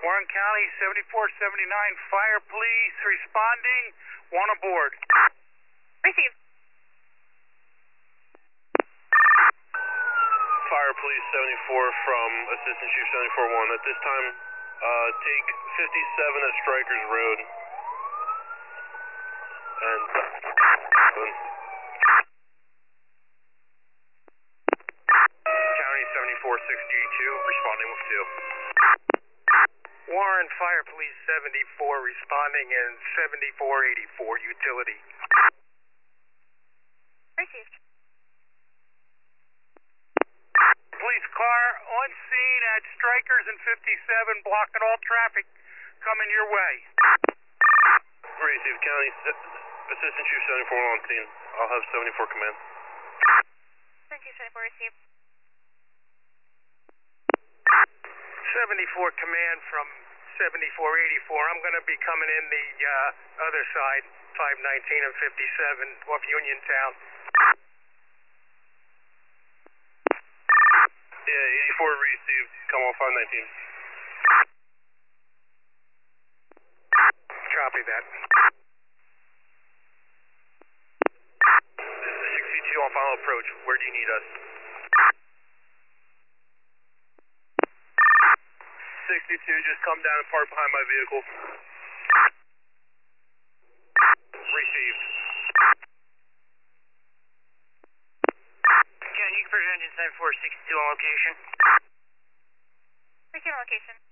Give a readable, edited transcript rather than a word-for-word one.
Warren County, 7479 Fire Police responding. One aboard. Received. Fire Police 74 from Assistant Chief 74-1. At this time, take 57 at Strikers Road. And County 7462 responding with 2. Warren Fire Police 74 responding in 7484 utility. Received. Police car on scene at Strikers and 57, blocking all traffic coming your way. Received. County Assistant Chief 74 on scene. I'll have 74 command. Assistant Chief 74 received. 74 command from 7484. I'm going to be coming in the other side, 519 and 57 off Uniontown. Yeah, 84 received. Come on, 519. Copy that. This is 62 on final approach. Where do you need us? 62, just come down and park behind my vehicle. Received. Can you convert engine 7462 on location? Received on location.